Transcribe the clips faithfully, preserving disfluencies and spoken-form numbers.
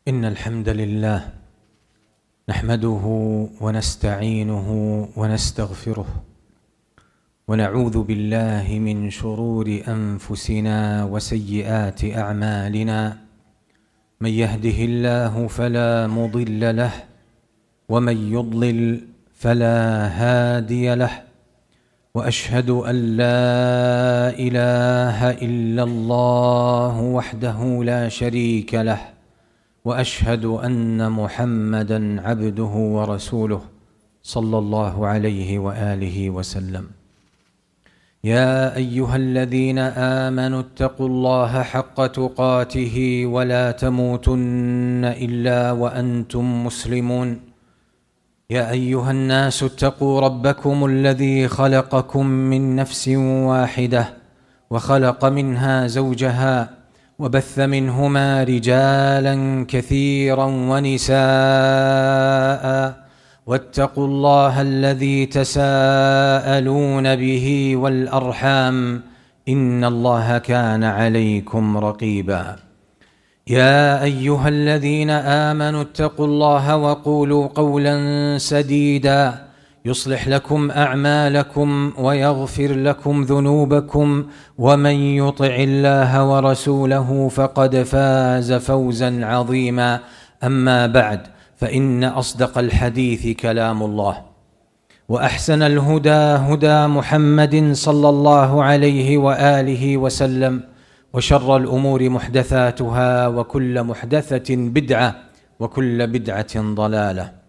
إن الحمد لله نحمده ونستعينه ونستغفره ونعوذ بالله من شرور أنفسنا وسيئات أعمالنا. من يهده الله فلا مضل له ومن يضلل فلا هادي له، وأشهد أن لا إله إلا الله وحده لا شريك له، وأشهد أن محمدًا عبده ورسوله صلى الله عليه وآله وسلم. يا أيها الذين آمنوا اتقوا الله حق تقاته ولا تموتن إلا وأنتم مسلمون. يا أيها الناس اتقوا ربكم الذي خلقكم من نفس واحدة وخلق منها زوجها وبث منهما رجالا كثيرا ونساء، واتقوا الله الذي تساءلون به والأرحام إن الله كان عليكم رقيبا. يا أيها الذين آمنوا اتقوا الله وقولوا قولا سديدا يصلح لكم أعمالكم ويغفر لكم ذنوبكم، ومن يطع الله ورسوله فقد فاز فوزا عظيما. أما بعد، فإن أصدق الحديث كلام الله، وأحسن الهدى هدى محمد صلى الله عليه وآله وسلم، وشر الأمور محدثاتها وكل محدثة بدعة وكل بدعة ضلالة.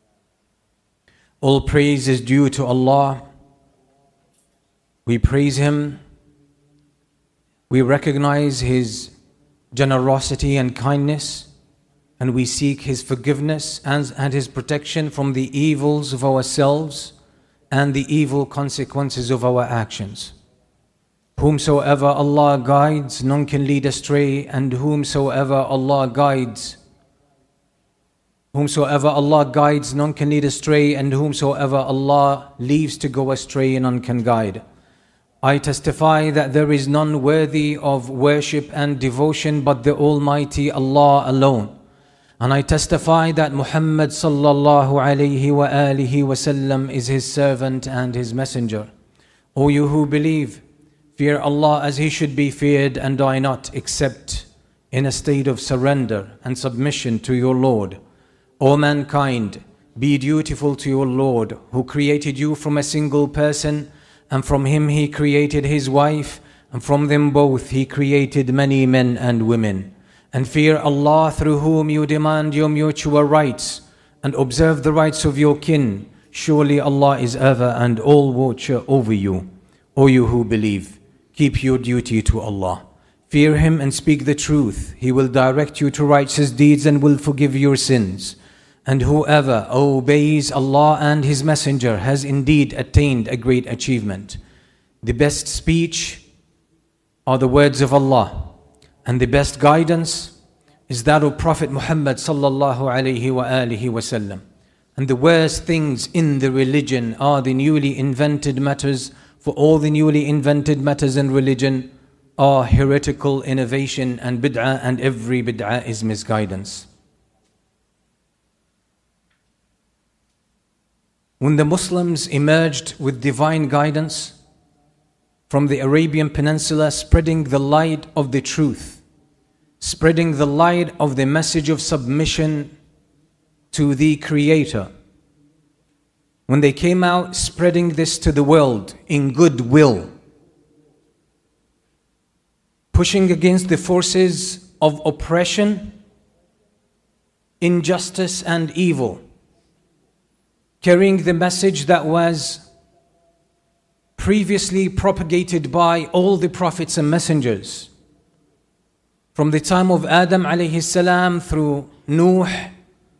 All praise is due to Allah. We praise Him. We recognize His generosity and kindness, and we seek His forgiveness and, and His protection from the evils of ourselves and the evil consequences of our actions. Whomsoever Allah guides, none can lead astray, and whomsoever Allah guides, whomsoever Allah guides, none can lead astray, and whomsoever Allah leaves to go astray, none can guide. I testify that there is none worthy of worship and devotion but the Almighty Allah alone. And I testify that Muhammad sallallahu alayhi wa alihi wasallam is His servant and His messenger. O you who believe, fear Allah as He should be feared, and die not except in a state of surrender and submission to your Lord. O mankind, be dutiful to your Lord, who created you from a single person, and from him He created his wife, and from them both He created many men and women. And fear Allah, through whom you demand your mutual rights, and observe the rights of your kin. Surely Allah is ever and all watcher over you. O you who believe, keep your duty to Allah. Fear Him and speak the truth. He will direct you to righteous deeds and will forgive your sins. And whoever obeys Allah and His Messenger has indeed attained a great achievement. The best speech are the words of Allah, and the best guidance is that of Prophet Muhammad sallallahu alayhi wa alihi wasallam. And the worst things in the religion are the newly invented matters, for all the newly invented matters in religion are heretical innovation and bid'ah, and every bid'ah is misguidance. When the Muslims emerged with divine guidance from the Arabian Peninsula, spreading the light of the truth, spreading the light of the message of submission to the Creator, when they came out spreading this to the world in goodwill, pushing against the forces of oppression, injustice and evil, carrying the message that was previously propagated by all the prophets and messengers, from the time of Adam alayhi salam through Nuh,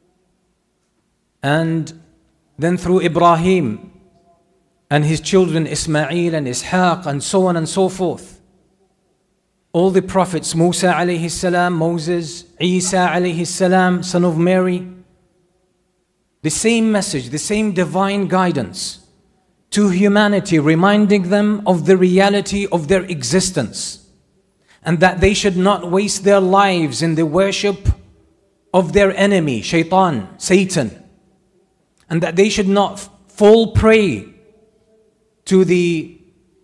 and then through Ibrahim and his children Ismail and Ishaq, and so on and so forth. All the prophets, Musa alayhi salam, Moses, Isa alayhi salam, son of Mary, the same message, the same divine guidance to humanity, reminding them of the reality of their existence, and that they should not waste their lives in the worship of their enemy, Shaitan, Satan, and that they should not fall prey to the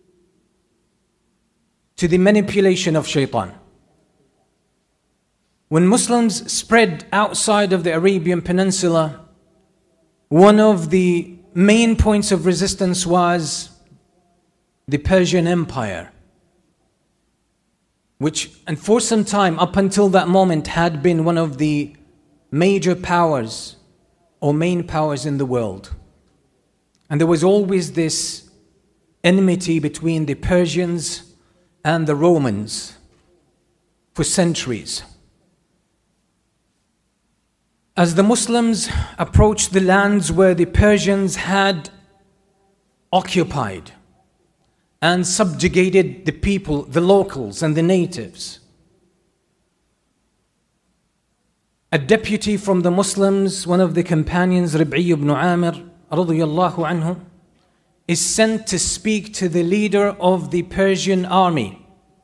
to the manipulation of Shaitan. When Muslims spread outside of the Arabian Peninsula, one of the main points of resistance was the Persian Empire, which, and for some time up until that moment, had been one of the major powers or main powers in the world. And there was always this enmity between the Persians and the Romans for centuries. As the Muslims approached the lands where the Persians had occupied and subjugated the people, the locals and the natives, a deputy from the Muslims, one of the companions, Rib'i ibn Amir radiyallahu anhu, is sent to speak to the leader of the Persian army.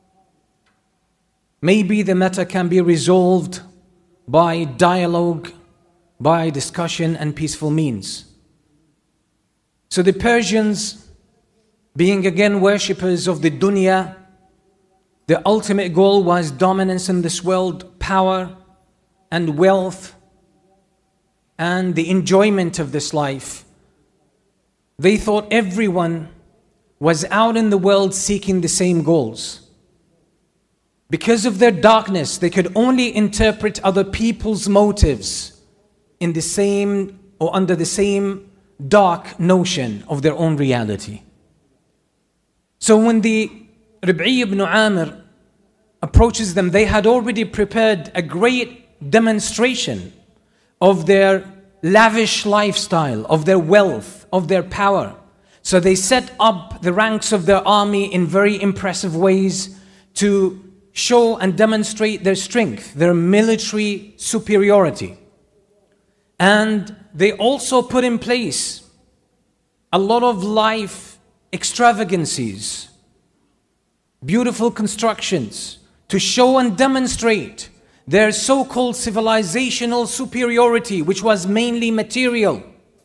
Maybe the matter can be resolved by dialogue, by discussion and peaceful means. So the Persians, being again worshippers of the dunya, the ultimate goal was dominance in this world, power and wealth and the enjoyment of this life. They thought everyone was out in the world seeking the same goals. Because of their darkness, they could only interpret other people's motives in the same or under the same dark notion of their own reality. So when the Rib'i ibn Amir approaches them, they had already prepared a great demonstration of their lavish lifestyle, of their wealth, of their power. So they set up the ranks of their army in very impressive ways to show and demonstrate their strength, their military superiority. And they also put in place a lot of life extravagancies, beautiful constructions to show and demonstrate their so-called civilizational superiority, which was mainly material.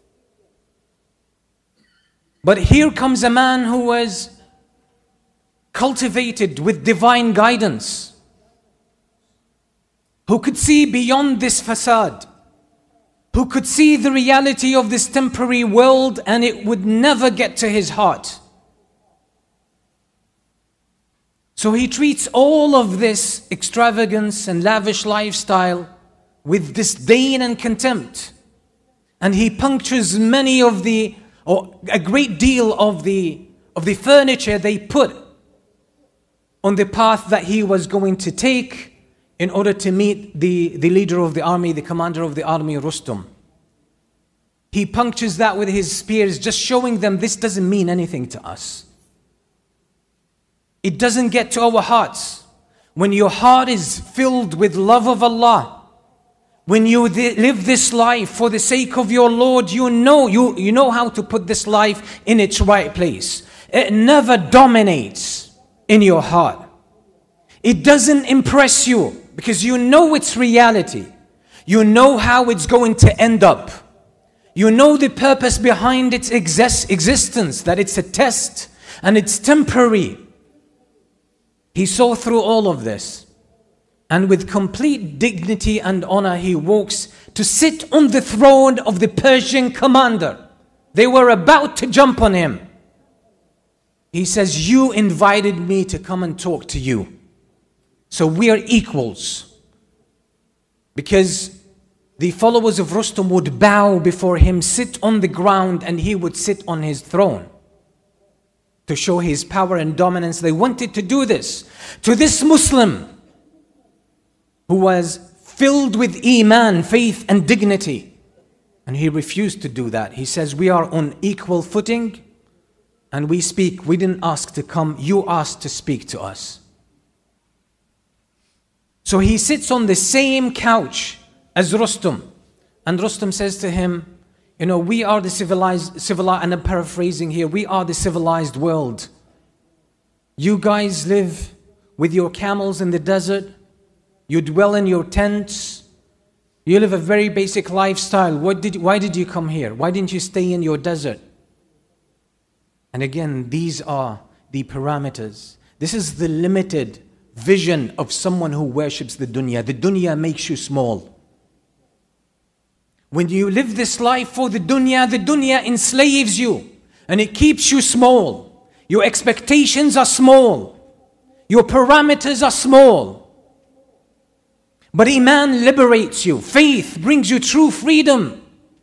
But here comes a man who was cultivated with divine guidance, who could see beyond this facade, who could see the reality of this temporary world, and it would never get to his heart. So he treats all of this extravagance and lavish lifestyle with disdain and contempt. And he punctures many of the, or a great deal of the, of the furniture they put on the path that he was going to take in order to meet the, the leader of the army, the commander of the army, Rustum. He punctures that with his spears, just showing them this doesn't mean anything to us. It doesn't get to our hearts. When your heart is filled with love of Allah, when you live this life for the sake of your Lord, you know, you, you know how to put this life in its right place. It never dominates in your heart. It doesn't impress you because you know its reality. You know how it's going to end up. You know the purpose behind its exist- existence, that it's a test and it's temporary. He saw through all of this, and with complete dignity and honor, he walks to sit on the throne of the Persian commander. They were about to jump on him. He says, "You invited me to come and talk to you. So we are equals." Because the followers of Rustum would bow before him, sit on the ground, and he would sit on his throne. To show his power and dominance, they wanted to do this to this Muslim who was filled with iman, faith and dignity. And he refused to do that. He says, "We are on equal footing and we speak. We didn't ask to come, you asked to speak to us." So he sits on the same couch as Rustum. And Rustum says to him, "You know, we are the civilized, civilized, and I'm paraphrasing here, we are the civilized world. You guys live with your camels in the desert. You dwell in your tents. You live a very basic lifestyle. What did, why did you come here? Why didn't you stay in your desert? And again, these are the parameters. This is the limited vision of someone who worships the dunya. The dunya makes you small. When you live this life for the dunya, the dunya enslaves you and it keeps you small. Your expectations are small. Your parameters are small. But Iman liberates you. Faith brings you true freedom.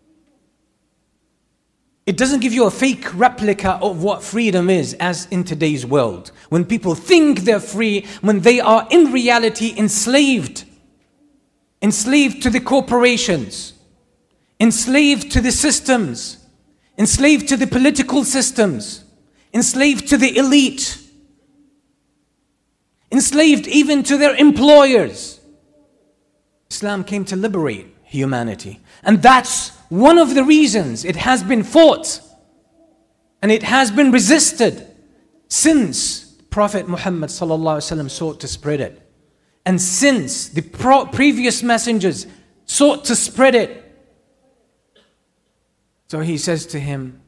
It doesn't give you a fake replica of what freedom is as in today's world. When people think they're free, when they are in reality enslaved. Enslaved to the corporations. Enslaved to the systems. Enslaved to the political systems. Enslaved to the elite. Enslaved even to their employers. Islam came to liberate humanity. And that's one of the reasons it has been fought and it has been resisted since Prophet Muhammad sallallahu alaihi wasallam sought to spread it. And since the pro- previous messengers sought to spread it. So he says to him,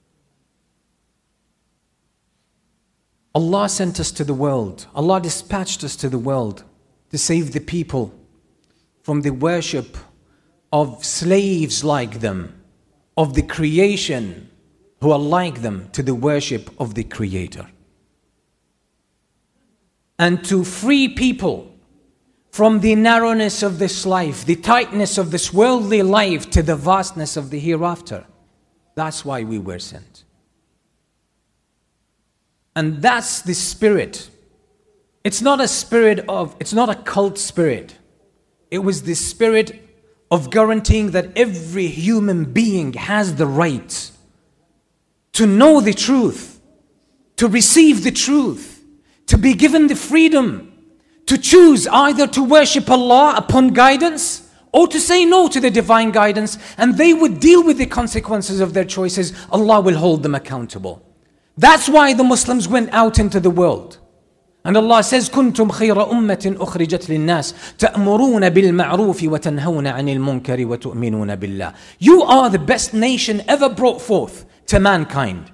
Allah sent us to the world. Allah dispatched us to the world to save the people from the worship of slaves like them, of the creation who are like them, to the worship of the Creator. And to free people from the narrowness of this life, the tightness of this worldly life, to the vastness of the hereafter. That's why we were sent. And that's the spirit. It's not a spirit of, it's not a cult spirit. It was the spirit of guaranteeing that every human being has the right to know the truth, to receive the truth, to be given the freedom to choose either to worship Allah upon guidance or to say no to the divine guidance, and they would deal with the consequences of their choices. Allah will hold them accountable. That's why the Muslims went out into the world. And Allah says, كُنْتُمْ خَيْرَ أُمَّةٍ أُخْرِجَتْ لِلنَّاسِ تَأْمُرُونَ بِالْمَعْرُوفِ وَتَنْهَوْنَ عَنِ الْمُنْكَرِ وَتُؤْمِنُونَ بِاللَّهِ. You are the best nation ever brought forth to mankind.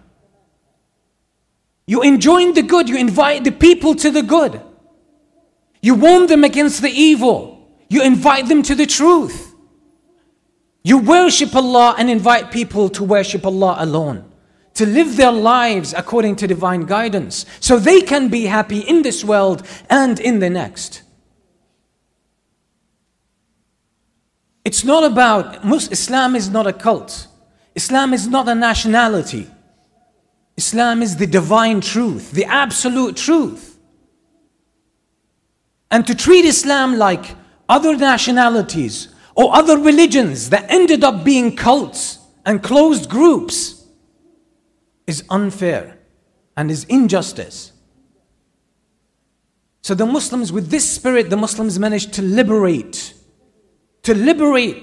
You enjoin the good, you invite the people to the good. You warn them against the evil. You invite them to the truth. You worship Allah and invite people to worship Allah alone. To live their lives according to divine guidance, so they can be happy in this world and in the next. It's not about, Islam is not a cult. Islam is not a nationality. Islam is the divine truth, the absolute truth. And to treat Islam like other nationalities or other religions that ended up being cults and closed groups is unfair and is injustice. So the Muslims, with this spirit, the Muslims managed to liberate, to liberate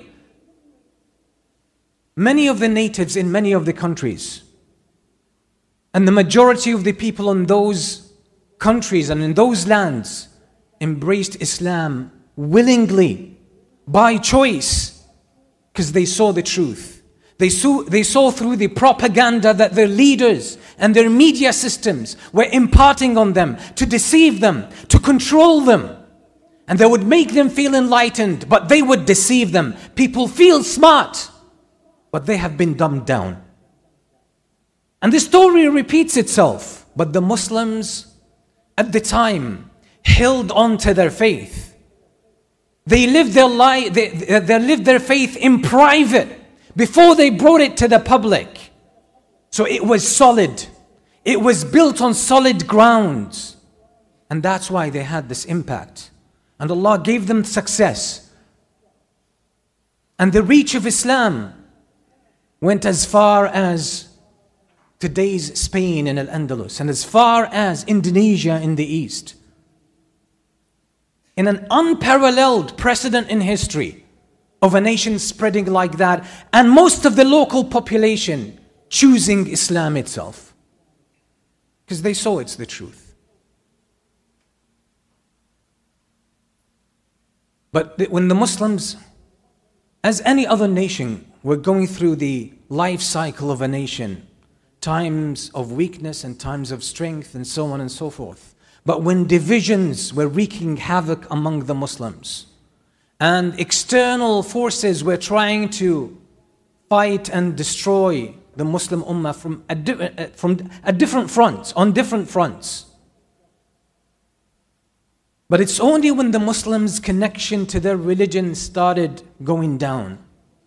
many of the natives in many of the countries. And the majority of the people in those countries and in those lands embraced Islam willingly, by choice, because they saw the truth. They saw, they saw through the propaganda that their leaders and their media systems were imparting on them to deceive them, to control them. And they would make them feel enlightened, but they would deceive them. People feel smart, but they have been dumbed down. And the story repeats itself. But the Muslims at the time held on to their faith. They lived their life, they, they lived their faith in private before they brought it to the public. So it was solid. It was built on solid grounds. And that's why they had this impact. And Allah gave them success. And the reach of Islam went as far as today's Spain and Al-Andalus, and as far as Indonesia in the east. In an unparalleled precedent in history of a nation spreading like that, and most of the local population choosing Islam itself, because they saw it's the truth. But when the Muslims As any other nation, we're going through the life cycle of a nation. Times of weakness and times of strength and so on and so forth. But when divisions were wreaking havoc among the Muslims and external forces were trying to fight and destroy the Muslim Ummah from a, di- from a different fronts, on different fronts. But it's only when the Muslims' connection to their religion started going down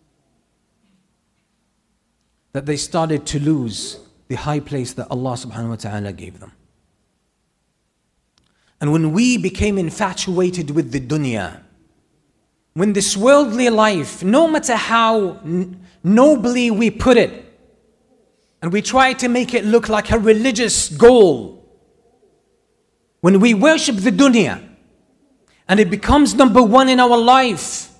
that they started to lose the high place that Allah subhanahu wa ta'ala gave them. And when we became infatuated with the dunya, when this worldly life, no matter how n- nobly we put it, and we try to make it look like a religious goal, when we worship the dunya, and it becomes number one in our life,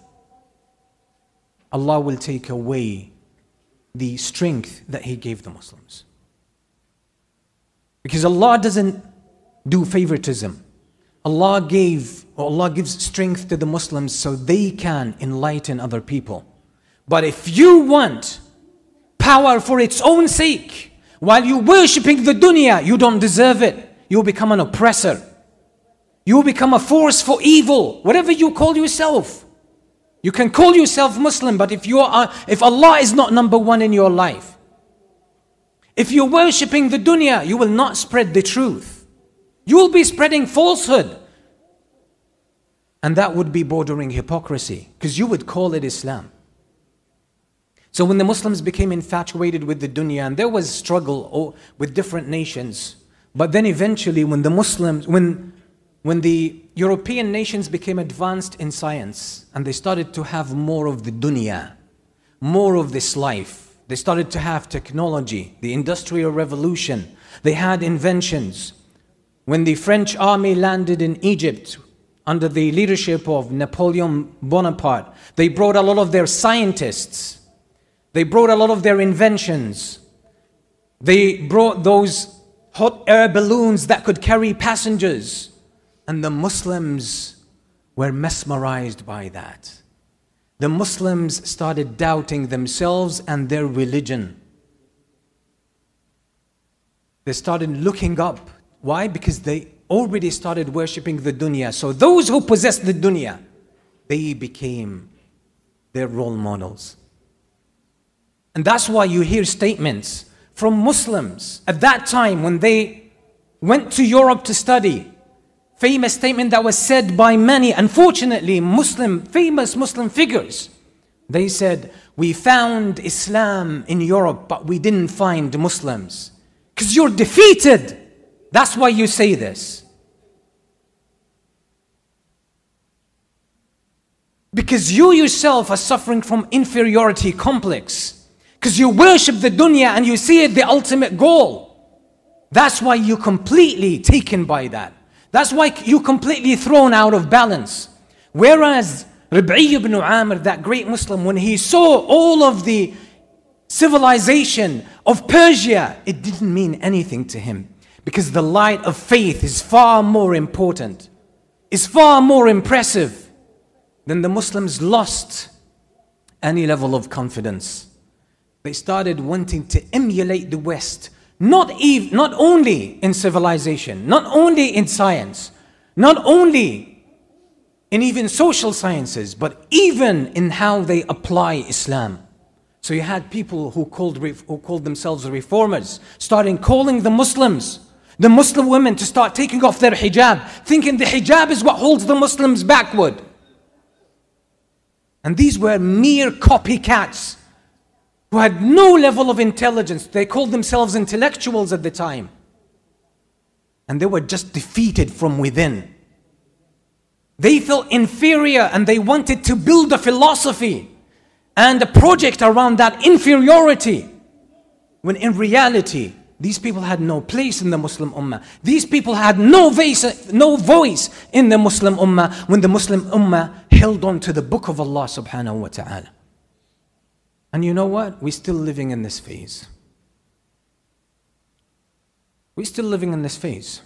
Allah will take away the strength that He gave the Muslims. Because Allah doesn't do favoritism. Allah gave, or Allah gives strength to the Muslims so they can enlighten other people. But if you want power for its own sake, while you're worshipping the dunya, you don't deserve it. You'll become an oppressor. You'll become a force for evil, whatever you call yourself. You can call yourself Muslim, but if you are, if Allah is not number one in your life, if you're worshipping the dunya, you will not spread the truth. You will be spreading falsehood. And that would be bordering hypocrisy, because you would call it Islam. So when the Muslims became infatuated with the dunya, and there was struggle with different nations, but then eventually when the Muslims, when, when the European nations became advanced in science, and they started to have more of the dunya, more of this life, they started to have technology, the Industrial Revolution, they had inventions. When the French army landed in Egypt under the leadership of Napoleon Bonaparte, they brought a lot of their scientists. They brought a lot of their inventions. They brought those hot air balloons that could carry passengers. And the Muslims were mesmerized by that. The Muslims started doubting themselves and their religion. They started looking up. Why? Because they already started worshipping the dunya. So those who possessed the dunya, they became their role models. And that's why you hear statements from Muslims at that time when they went to Europe to study. Famous statement that was said by many, unfortunately, Muslim, famous Muslim figures. They said, we found Islam in Europe, but we didn't find Muslims. Because you're defeated. That's why you say this. Because you yourself are suffering from inferiority complex. Because you worship the dunya and you see it the ultimate goal. That's why you're completely taken by that. That's why you're completely thrown out of balance. Whereas Rib'i ibn Amr, that great Muslim, when he saw all of the civilization of Persia, it didn't mean anything to him. Because the light of faith is far more important, is far more impressive than the Muslims lost any level of confidence. They started wanting to emulate the West. Not, ev- not only in civilization, not only in science, not only in even social sciences, but even in how they apply Islam. So you had people who called, re- who called themselves reformers, starting calling the Muslims, the Muslim women, to start taking off their hijab, thinking the hijab is what holds the Muslims backward. And these were mere copycats who had no level of intelligence. They called themselves intellectuals at the time. And they were just defeated from within. They felt inferior and they wanted to build a philosophy and a project around that inferiority. When in reality, these people had no place in the Muslim Ummah. These people had no voice, no voice in the Muslim Ummah when the Muslim Ummah held on to the book of Allah subhanahu wa ta'ala. And you know what? We're still living in this phase. We're still living in this phase.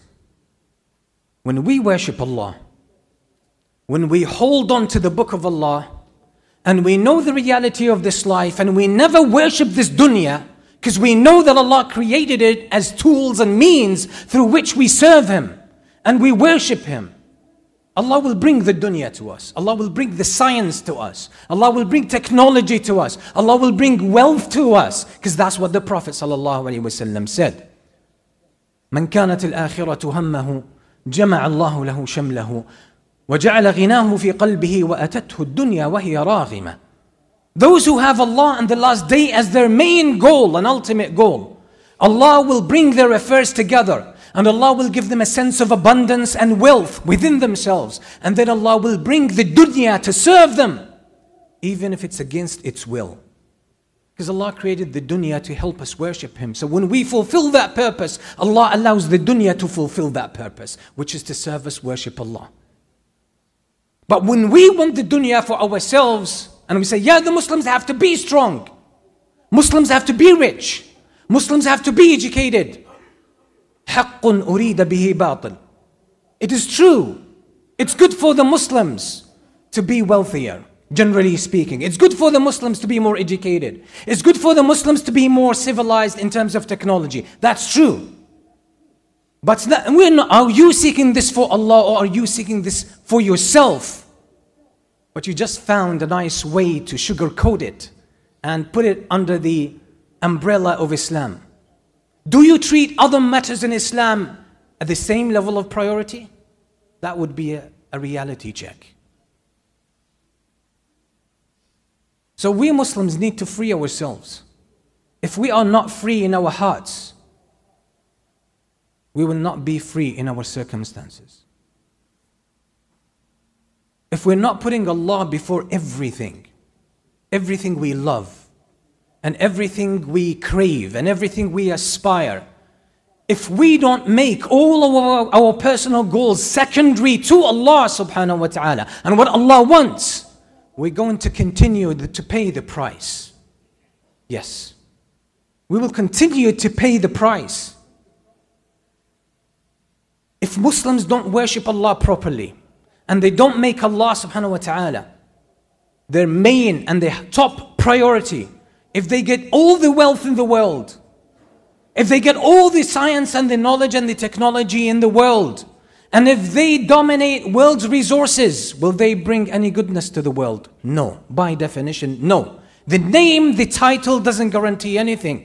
When we worship Allah, when we hold on to the book of Allah, and we know the reality of this life, and we never worship this dunya, because we know that Allah created it as tools and means through which we serve Him and we worship Him. Allah will bring the dunya to us. Allah will bring the science to us. Allah will bring technology to us. Allah will bring wealth to us, because that's what the Prophet ﷺ said. من كانت الآخرة همه جمع الله له شمله وجعل غناه في قلبه وأتته الدنيا وهي راغمة. Those who have Allah and the last day as their main goal and ultimate goal, Allah will bring their affairs together, and Allah will give them a sense of abundance and wealth within themselves, and then Allah will bring the dunya to serve them, even if it's against its will. Because Allah created the dunya to help us worship Him. So when we fulfill that purpose, Allah allows the dunya to fulfill that purpose, which is to serve us, worship Allah. But when we want the dunya for ourselves, and we say, yeah, the Muslims have to be strong, Muslims have to be rich, Muslims have to be educated. حَقٌّ أُرِيدَ بِهِ بَاطِلٌ. It is true. It's good for the Muslims to be wealthier, generally speaking. It's good for the Muslims to be more educated. It's good for the Muslims to be more civilized in terms of technology. That's true. But we're not, are you seeking this for Allah, or are you seeking this for yourself? But you just found a nice way to sugarcoat it and put it under the umbrella of Islam. Do you treat other matters in Islam at the same level of priority? That would be a, a reality check. So we Muslims need to free ourselves. If we are not free in our hearts, we will not be free in our circumstances. If we're not putting Allah before everything, everything we love, and everything we crave, and everything we aspire, if we don't make all of our, our personal goals secondary to Allah subhanahu wa ta'ala and what Allah wants, we're going to continue to pay the price. Yes. We will continue to pay the price. If Muslims don't worship Allah properly, and they don't make Allah subhanahu wa ta'ala their main and their top priority, if they get all the wealth in the world, if they get all the science and the knowledge and the technology in the world, and if they dominate world's resources, will they bring any goodness to the world? No. By definition, no. The name, the title doesn't guarantee anything.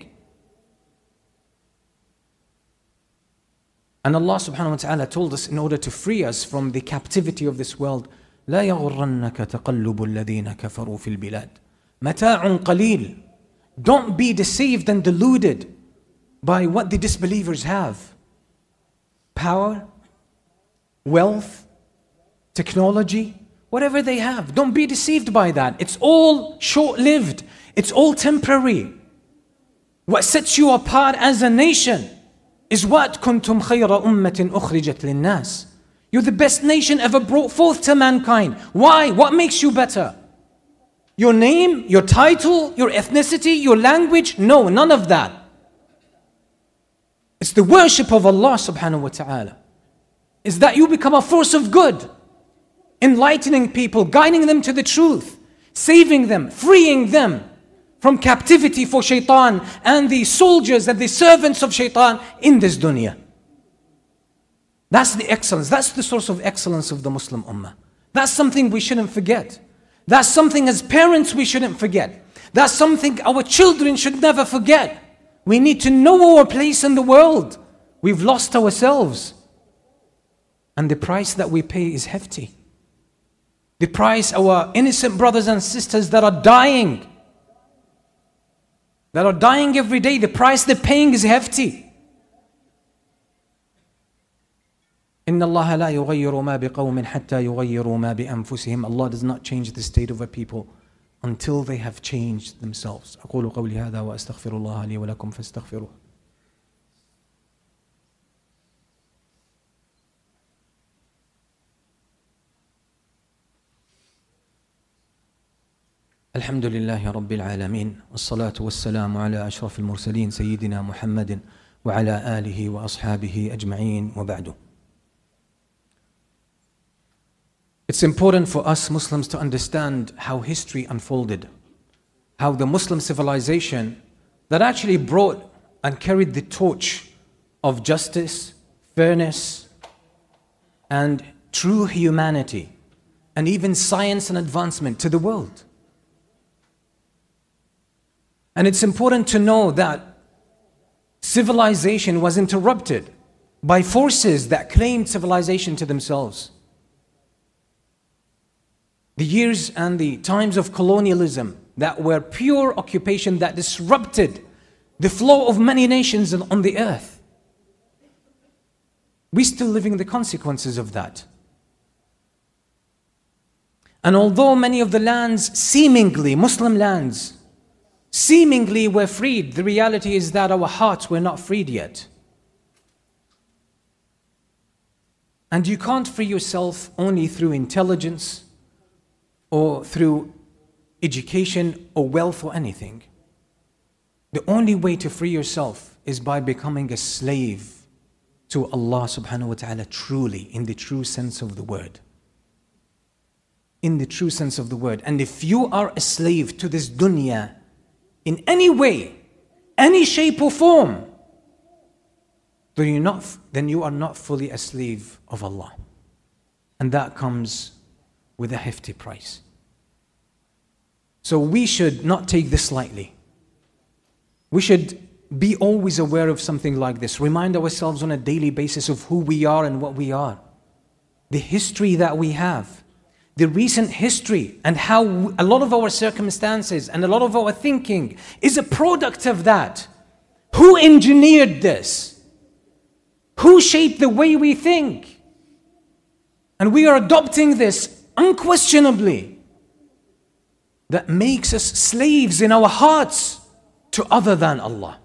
And Allah subhanahu wa ta'ala told us, in order to free us from the captivity of this world, لا يغرنك تقلب الذين كفروا في البلاد متاع قليل. Don't be deceived and deluded by what the disbelievers have. Power, wealth, technology, whatever they have. Don't be deceived by that. It's all short-lived. It's all temporary. What sets you apart as a nation is what kuntum khayra ummatin ukhrijat linnas. You're the best nation ever brought forth to mankind. Why? What makes you better? Your name, your title, your ethnicity, your language? No, none of that. It's the worship of Allah subhanahu wa ta'ala. Is that you become a force of good, enlightening people, guiding them to the truth, saving them, freeing them from captivity for shaitan and the soldiers and the servants of shaitan in this dunya. That's the excellence. That's the source of excellence of the Muslim Ummah. That's something we shouldn't forget. That's something as parents we shouldn't forget. That's something our children should never forget. We need to know our place in the world. We've lost ourselves. And the price that we pay is hefty. The price our innocent brothers and sisters that are dying, that are dying every day, the price they're paying is hefty. إِنَّ اللَّهَ لَا يُغَيِّرُ مَا بِقَوْمٍ حَتَّى يُغَيِّرُوا مَا بِأَنفُسِهِمْ. Allah does not change the state of a people until they have changed themselves. أقول قولي هذا وأستغفر الله لي ولكم فاستغفروه. الحمد لله رب العالمين والصلاة والسلام على أشرف المرسلين سيدنا محمد وعلى آله وأصحابه أجمعين وبعد. It's important for us Muslims to understand how history unfolded, how the Muslim civilization that actually brought and carried the torch of justice, fairness, and true humanity, and even science and advancement to the world. And it's important to know that civilization was interrupted by forces that claimed civilization to themselves. The years and the times of colonialism that were pure occupation that disrupted the flow of many nations on the earth. We're still living the consequences of that. And although many of the lands, seemingly, Muslim lands, seemingly were freed, the reality is that our hearts were not freed yet. And you can't free yourself only through intelligence or through education or wealth or anything. The only way to free yourself is by becoming a slave to Allah subhanahu wa ta'ala truly, in the true sense of the word. In the true sense of the word. And if you are a slave to this dunya in any way, any shape or form, then you're not, then you are not fully a slave of Allah. And that comes with a hefty price. So we should not take this lightly. We should be always aware of something like this. Remind ourselves on a daily basis of who we are and what we are. The history that we have. The recent history and how a lot of our circumstances and a lot of our thinking is a product of that. Who engineered this? Who shaped the way we think? And we are adopting this unquestionably. That makes us slaves in our hearts to other than Allah.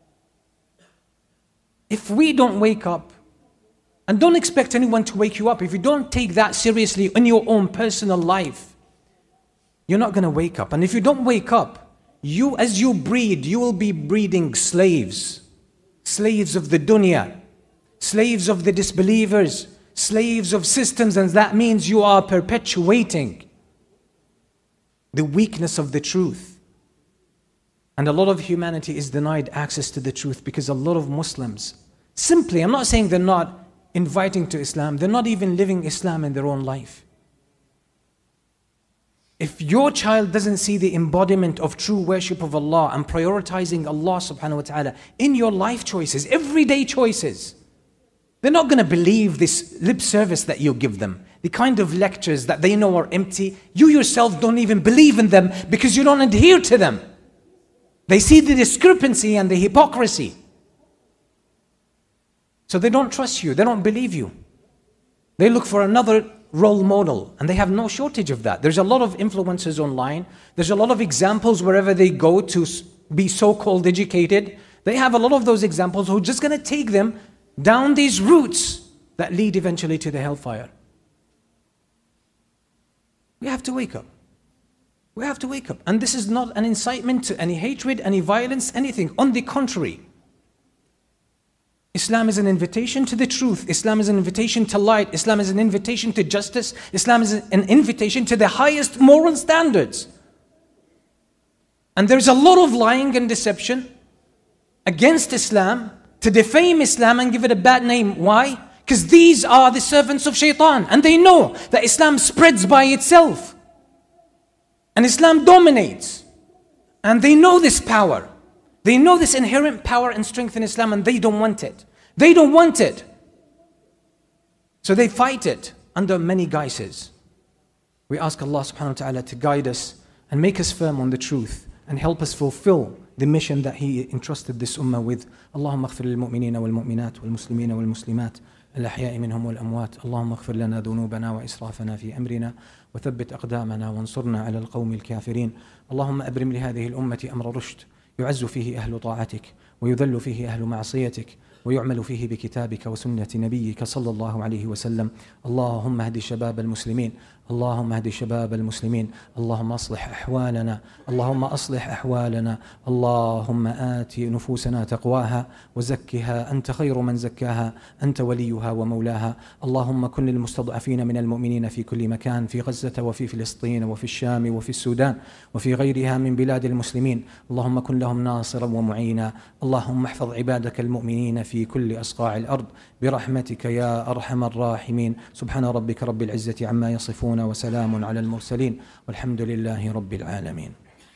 If we don't wake up, and don't expect anyone to wake you up, if you don't take that seriously in your own personal life, you're not going to wake up. And if you don't wake up, you, as you breed, you will be breeding slaves. Slaves of the dunya, slaves of the disbelievers, slaves of systems, and that means you are perpetuating the weakness of the truth. And a lot of humanity is denied access to the truth because a lot of Muslims, simply, I'm not saying they're not inviting to Islam, they're not even living Islam in their own life. If your child doesn't see the embodiment of true worship of Allah and prioritizing Allah subhanahu wa ta'ala in your life choices, everyday choices, they're not going to believe this lip service that you give them. The kind of lectures that they know are empty. You yourself don't even believe in them because you don't adhere to them. They see the discrepancy and the hypocrisy. So they don't trust you, they don't believe you. They look for another role model, and they have no shortage of that. There's a lot of influencers online. There's a lot of examples wherever they go to be so-called educated. They have a lot of those examples who are just going to take them down these routes that lead eventually to the hellfire. We have to wake up. We have to wake up. And this is not an incitement to any hatred, any violence, anything. On the contrary. Islam is an invitation to the truth. Islam is an invitation to light. Islam is an invitation to justice. Islam is an invitation to the highest moral standards. And there's a lot of lying and deception against Islam to defame Islam and give it a bad name. Why? Because these are the servants of shaitan. And they know that Islam spreads by itself. And Islam dominates. And they know this power. They know this inherent power and strength in Islam, and they don't want it. They don't want it. So they fight it under many guises. We ask Allah subhanahu wa ta'ala to guide us and make us firm on the truth and help us fulfill the mission that He entrusted this ummah with. Allahumma aghfir lil mu'minina wal mu'minat wal muslimina wal muslimat الأحياء منهم والأموات اللهم اغفر لنا ذنوبنا وإسرافنا في أمرنا وثبت أقدامنا وانصرنا على القوم الكافرين اللهم أبرم لهذه الأمة أمر رشد يعز فيه أهل طاعتك ويذل فيه أهل معصيتك ويعمل فيه بكتابك وسنة نبيك صلى الله عليه وسلم. اللهم اهد شباب المسلمين، اللهم اهد شباب المسلمين، اللهم اصلح أحوالنا، اللهم اصلح أحوالنا، اللهم آت نفوسنا تقواها وزكها، أنت خير من زكاها، أنت وليها ومولاها. اللهم كن للمستضعفين من المؤمنين في كل مكان، في غزة وفي فلسطين وفي الشام وفي السودان وفي غيرها من بلاد المسلمين، اللهم كن لهم ناصرا ومعينا. اللهم احفظ عبادك المؤمنين في كل أصقاع الأرض برحمتك يا أرحم الراحمين. سبحان ربك رب العزة عما يصفون وسلام على المرسلين والحمد لله رب العالمين.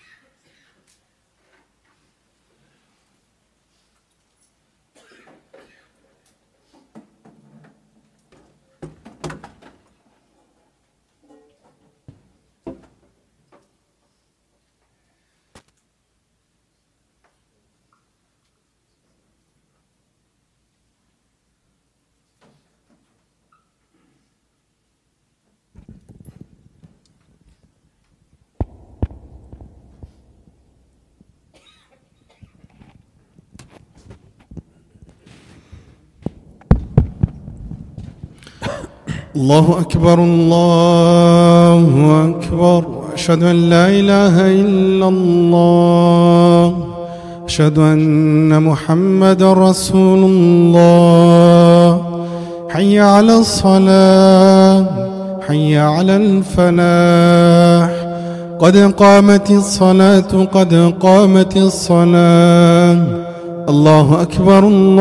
الله أكبر الله أكبر، أشهد أن لا إله إلا الله، أشهد أن محمد رسول الله. حي على الصلاة، حي على الفلاح، قد قامت الصلاة، قد قامت الصلاة. الله أكبر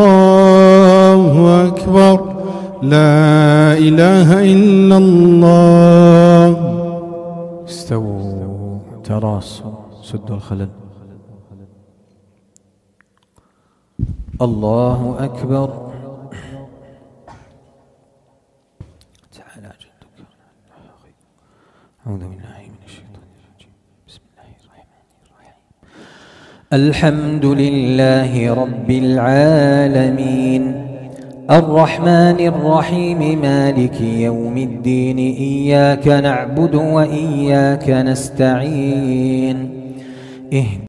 الله أكبر، لا إله إلا الله. استووا تراصوا سدوا الخلل. الله أكبر. تعالى جدك. أعوذ بالله من الشيطان الرجيم. بسم الله الرحمن الرحيم. الحمد لله رب العالمين الرحمن الرحيم مالك يوم الدين إياك نعبد وإياك نستعين.